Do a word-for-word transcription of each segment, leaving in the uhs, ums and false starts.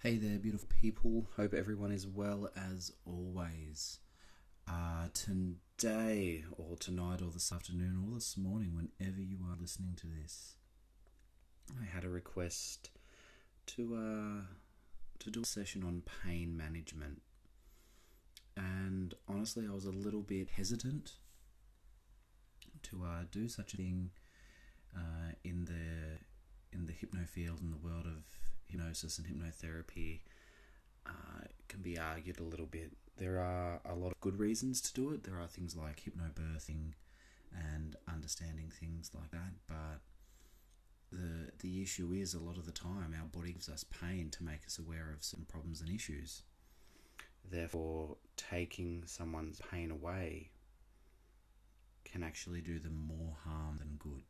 Hey there, beautiful people. Hope everyone is well as always. Uh, today, or tonight, or this afternoon, or this morning, whenever you are listening to this, I had a request to uh, to do a session on pain management, and honestly, I was a little bit hesitant to uh, do such a thing uh, in the in the hypno field, in the world of hypnosis and hypnotherapy. Uh, it can be argued a little bit. There are a lot of good reasons to do it. There are things like hypnobirthing and understanding things like that, but the the issue is, a lot of the time our body gives us pain to make us aware of certain problems and issues. Therefore, taking someone's pain away can actually do them more harm than good.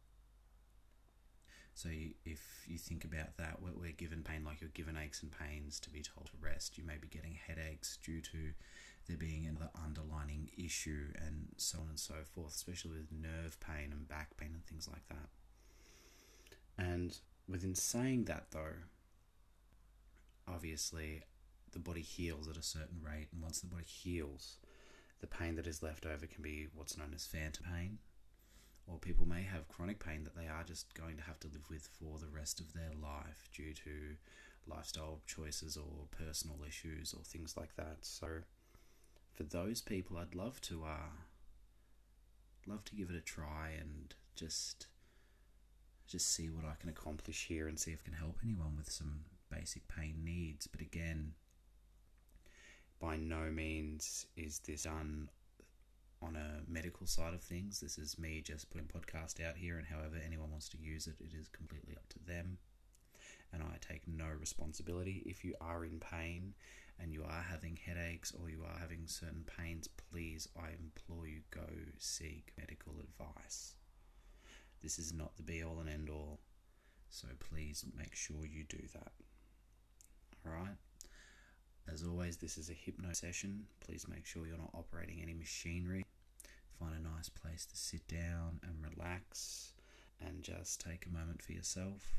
So if you think about that, we're given pain like you're given aches and pains to be told to rest. You may be getting headaches due to there being another underlying issue, and so on and so forth, especially with nerve pain and back pain and things like that. And within saying that though, obviously the body heals at a certain rate, and once the body heals, the pain that is left over can be what's known as phantom pain. Or people may have chronic pain that they are just going to have to live with for the rest of their life due to lifestyle choices or personal issues or things like that. So for those people, I'd love to uh, love to give it a try and just just see what I can accomplish here and see if I can help anyone with some basic pain needs. But again, by no means is this done on a medical side of things. This is me just putting a podcast out here, and however anyone wants to use it, it is completely up to them, and I take no responsibility. If you are in pain and you are having headaches or you are having certain pains, please, I implore you, go seek medical advice. This is not the be all and end all, so please make sure you do that. Alright? As always, this is a hypno session. Please make sure you're not operating any machinery. Find a nice place to sit down and relax and just take a moment for yourself.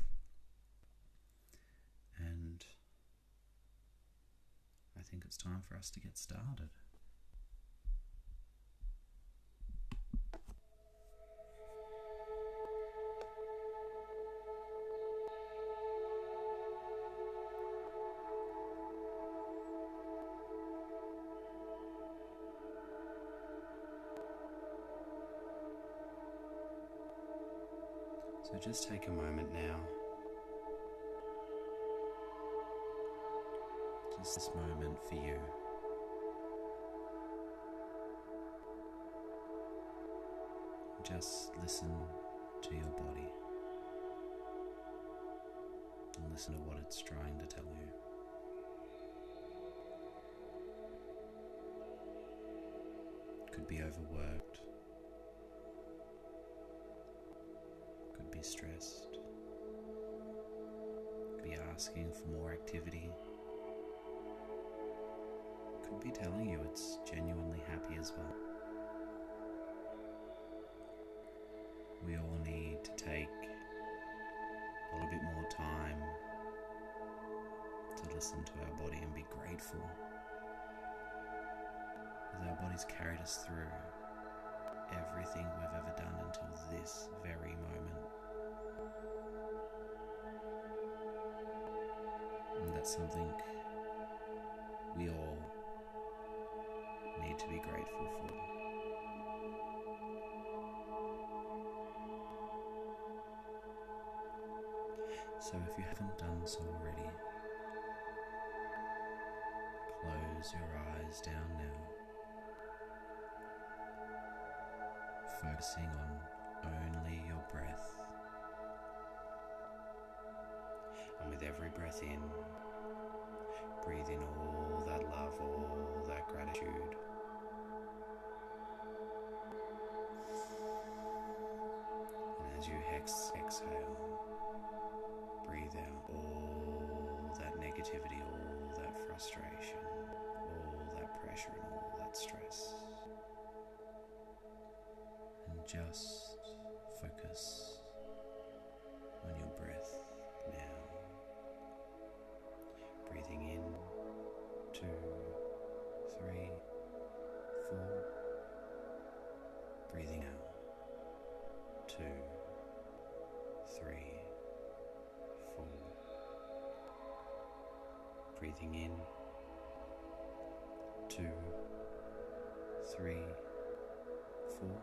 And I think it's time for us to get started. So just take a moment now, just this moment for you. Just listen to your body and listen to what it's trying to tell you. Could be overworked. Could be stressed, could be asking for more activity, could be telling you it's genuinely happy as well. We all need to take a little bit more time to listen to our body and be grateful, as our body's carried us through everything we've ever done until this very moment. And that's something we all need to be grateful for. So if you haven't done so already, close your eyes down now, focusing on only your breath. And with every breath in, breathe in all that love, all that gratitude. And as you hex- exhale, breathe out all that negativity, all that frustration, all that pressure and all that stress. And just focus on your breath now. Breathing in, two, three, four.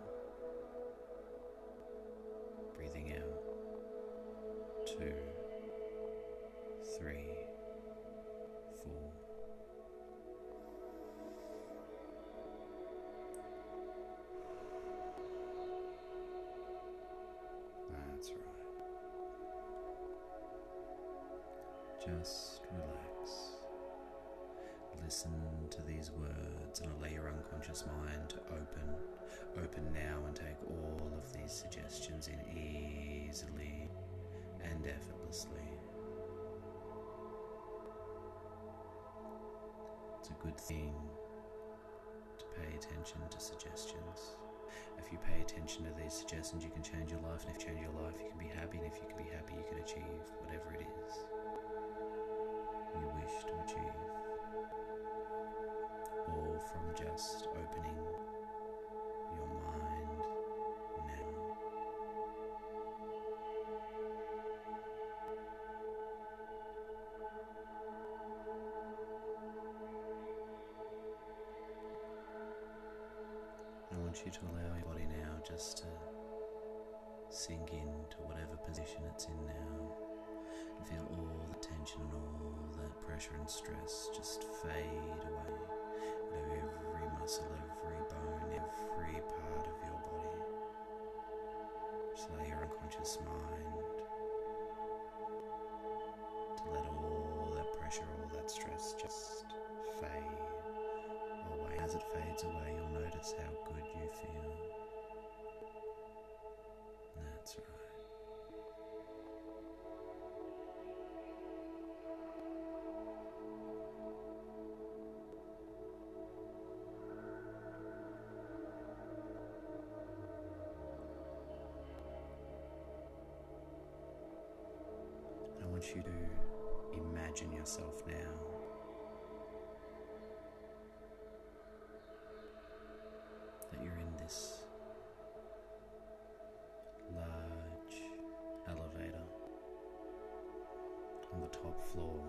Breathing out, two, three, four. That's right. Just relax. Listen to these words and allow your unconscious mind to open. Open now and take all of these suggestions in easily and effortlessly. It's a good thing to pay attention to suggestions. If you pay attention to these suggestions, you can change your life, and if you change your life, you can be happy, and if you can be happy, you can achieve whatever it is you wish to achieve. All from just opening your mind now. I want you to allow your body now just to sink into whatever position it's in now, and feel all the tension and all that pressure and stress just fade away. Every muscle, every bone, every part of your body. Just allow your unconscious mind to let all that pressure, all that stress just fade away. As it fades away, you'll notice how good you feel. That's right. I want you to imagine yourself now that you're in this large elevator on the top floor.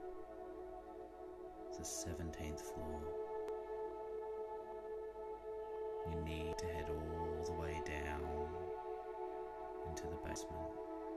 It's the seventeenth floor. You need to head all the way down into the basement.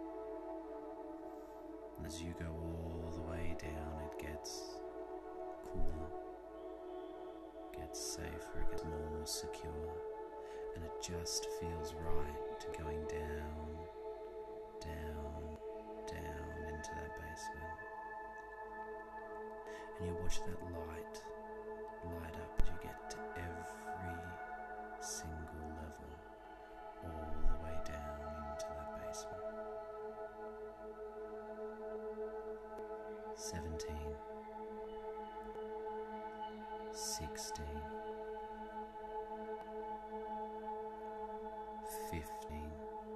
And as you go all the way down, it gets cooler, gets safer, it gets more secure, and it just feels right to going down, down, down into that basement. And you watch that light light up as you get to every single level, all the way down into that basement. Seventeen, sixteen, fifteen,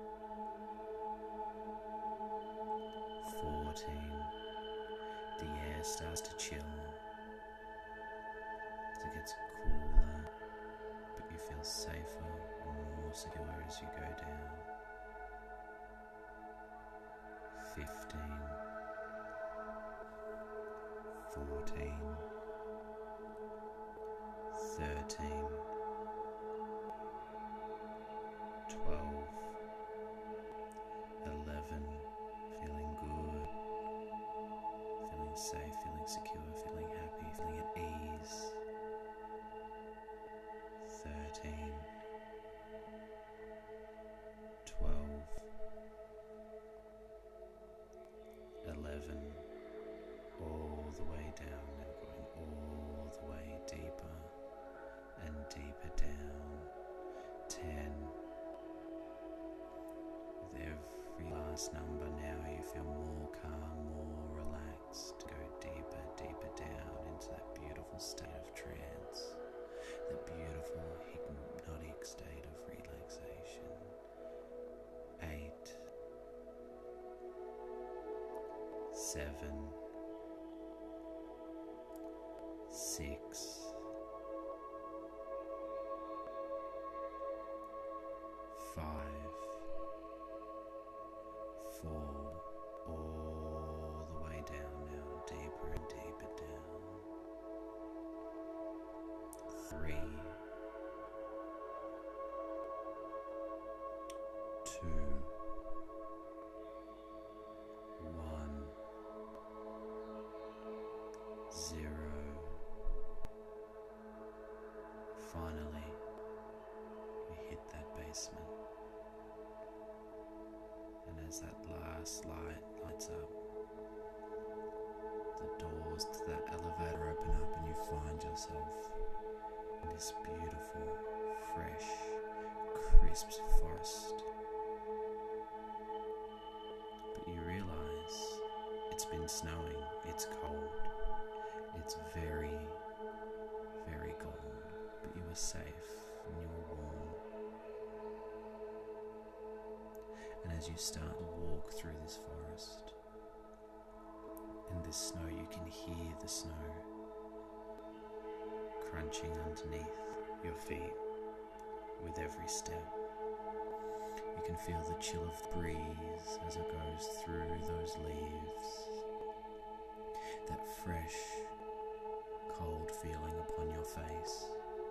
fourteen. The air starts to chill as it gets cooler, but you feel safer and more secure as you go down. Fifteen. Fourteen, thirteen, twelve, eleven, feeling good, feeling safe, feeling secure, feeling happy, feeling at ease. Thirteen, twelve, eleven. All the way down, now going all the way deeper and deeper down. Ten. With every last number now you feel more calm, more relaxed. Go deeper, deeper down into that beautiful state of trance, that beautiful hypnotic state of relaxation. Eight. Seven. Six, five, four, all the way down now, deeper and deeper down. three, two, one, zero. Finally, you hit that basement, and as that last light lights up, the doors to that elevator open up and you find yourself in this beautiful, fresh, crisp forest. But you realise it's been snowing, it's cold, it's very, very cold, but you are safe and you are warm. And as you start to walk through this forest, in this snow, you can hear the snow crunching underneath your feet with every step. You can feel the chill of the breeze as it goes through those leaves. That fresh, cold feeling upon your face.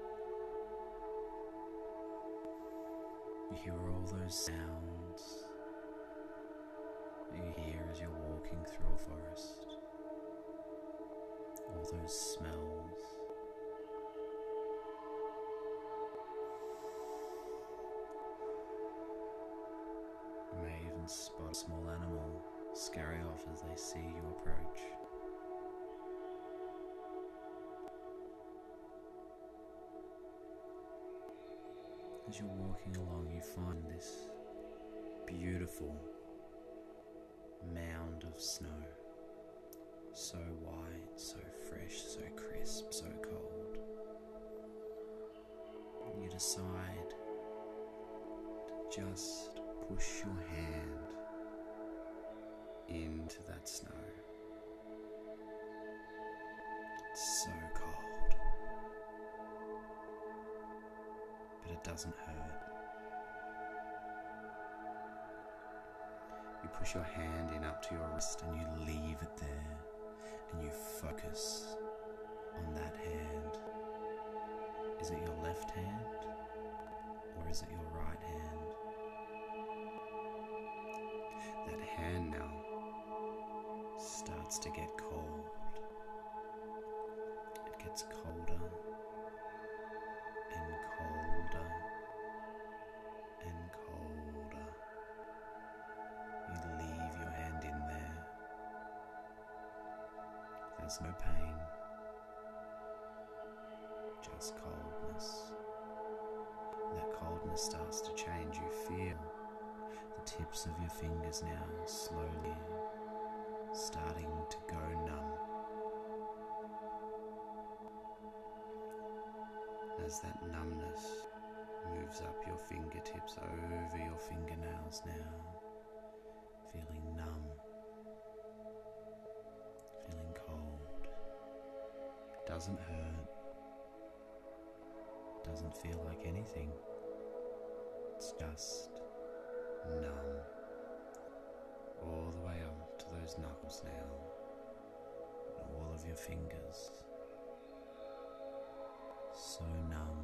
You hear all those sounds that you hear as you're walking through a forest. All those smells. You may even spot a small animal scurry off as they see you approach. As you're walking along, you find this beautiful mound of snow. So white, so fresh, so crisp, so cold. You decide to just push your hand into that snow. It's so cold, but it doesn't hurt. You push your hand in up to your wrist and you leave it there. And you focus on that hand. Is it your left hand or is it your right hand? That hand now starts to get cold. It gets colder and colder and colder. You leave your hand in there. There's no pain, just coldness. That coldness starts to change. You feel the tips of your fingers now slowly starting to go numb. As that numbness moves up your fingertips, over your fingernails now, feeling numb. Feeling cold. Doesn't hurt. Doesn't feel like anything. It's just numb. All the way up to those knuckles now. And all of your fingers. So numb.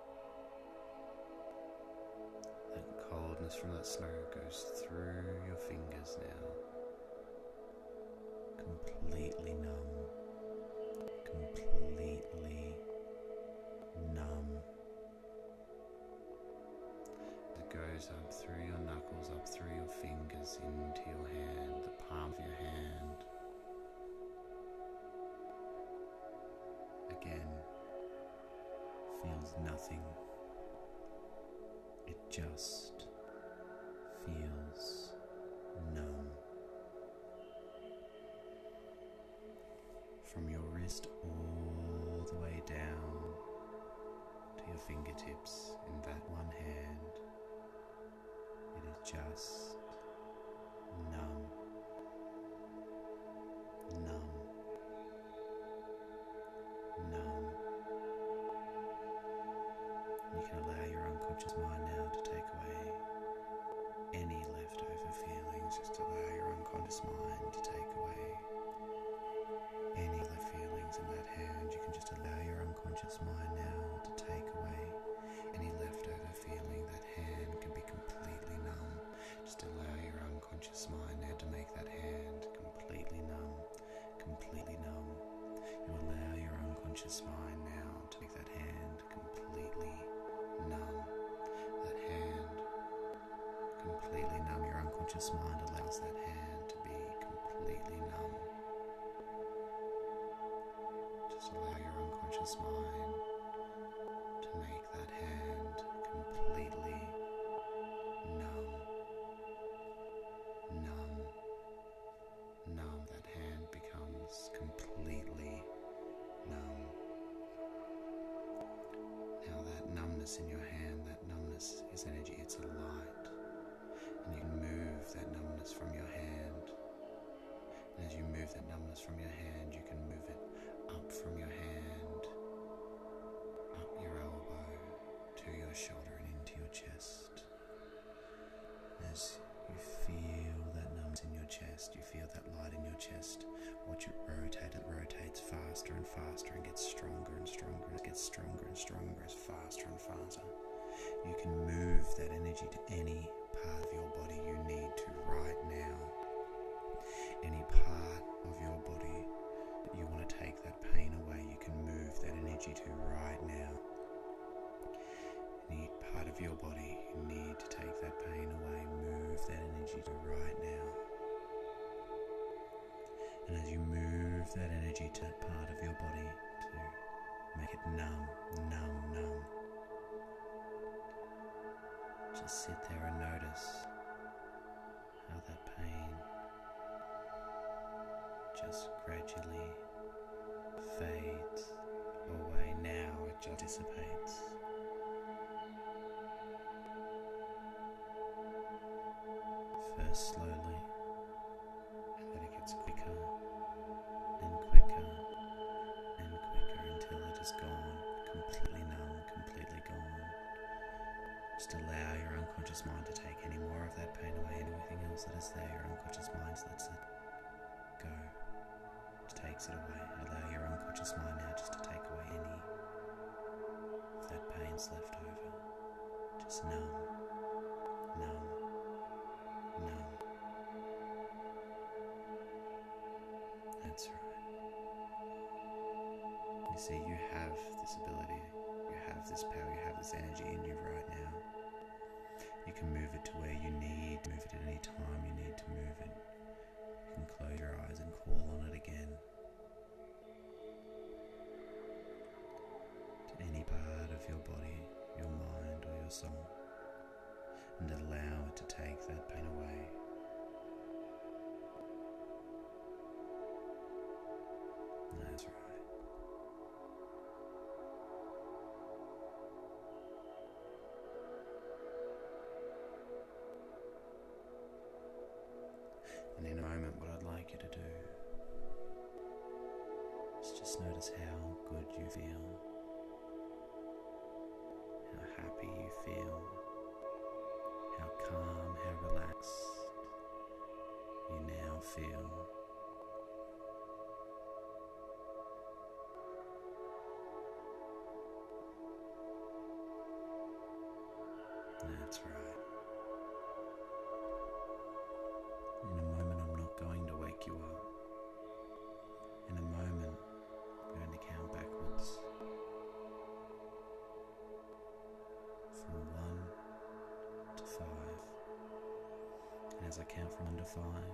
That coldness from that snow goes through your fingers now. Completely numb, completely numb. It goes up through your knuckles, up through your fingers, into your hand, the palm of your hand. Again, feels nothing. It just feels numb. From your wrist all the way down to your fingertips in that one hand, it is just numb, numb, numb. You can allow your unconscious mind now to take away any leftover feelings. Just allow your unconscious mind to take away any left feelings in that hand. You can just allow your unconscious mind now to unconscious mind now to make that hand completely numb. That hand completely numb. Your unconscious mind allows that hand to be completely numb. Just allow your unconscious mind to make that hand completely numb. Numb. Numb. That hand becomes completely numb. Now that numbness in your hand, that numbness is energy, it's a light. And you can move that numbness from your hand. And as you move that numbness from your hand, you can move it up from your hand, up your elbow, to your shoulder and into your chest. As you feel that numbness in your chest, you feel that light in your chest, watch it rotate. It rotates faster and faster and gets stronger and stronger. It gets stronger and stronger, as faster and faster. You can move that energy to any part of your body you need to right now. Any part of your body that you want to take that pain away, you can move that energy to right now. Any part of your body you need to take that pain away, move that energy to right now. And as you move that energy to that part of your body to make it numb, numb, numb, just sit there and notice how that pain just gradually fades away. Now it just dissipates. First slowly, and then it gets quicker and quicker and quicker until it is gone, completely numb, completely gone. Just allow your unconscious mind to take any more of that pain away, anything else that is there, your unconscious mind lets it go, just takes it away. Allow your unconscious mind now just to take away any of that pain's left over. Just numb, numb, numb. That's right. You see, you have this ability, you have this power, you have this energy in you right now. You can move it to where you need, move it at any time you need to move it. You can close your eyes and call on it again. To any part of your body, your mind or your soul. And allow it to take that pain away. That's right. And in a moment, what I'd like you to do is just notice how good you feel, how happy you feel, how calm, how relaxed you now feel. That's right. In a moment, I'm not going to wake you up. In a moment, I'm going to count backwards from one to five. And as I count from one to five,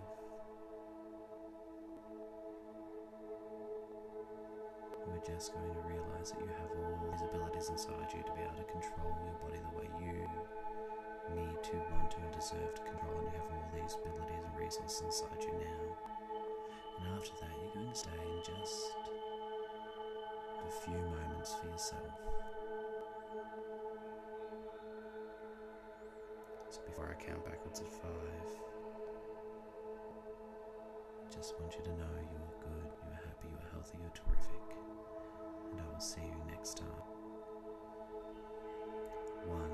you're just going to realize that you have all these abilities inside you to be able to control your body the way you need to, want to, and deserve to control, and you have all these abilities and resources inside you now. And after that, you're going to stay in just a few moments for yourself. So before I count backwards at five, I just want you to know you're good, you're happy, you're healthy, you're terrific, and I will see you next time. One.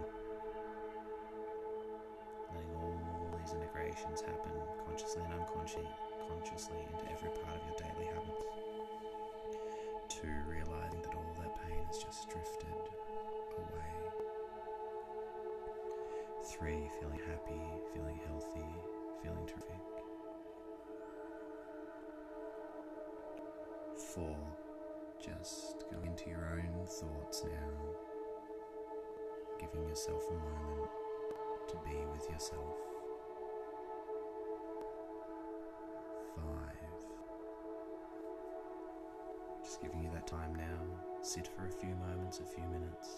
Letting all these integrations happen consciously and unconsciously consciously into every part of your daily habits. Two, realizing that all that pain has just drifted away. Three, feeling happy, feeling healthy, feeling terrific. Four, Just go into your own thoughts now, giving yourself a moment to be with yourself. Five. Just giving you that time now. Sit for a few moments, a few minutes.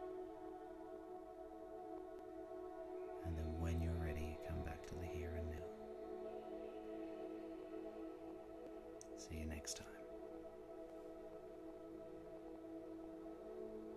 And then when you're ready, come back to the here and now. See you next time.